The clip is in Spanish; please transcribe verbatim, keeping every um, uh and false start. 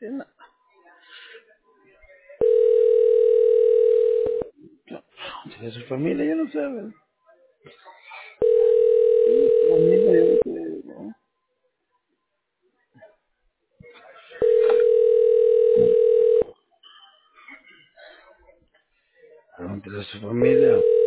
No, de su familia yo no sé, ¿verdad? De su familia yo no sé, ¿no? Pregúntale a su familia.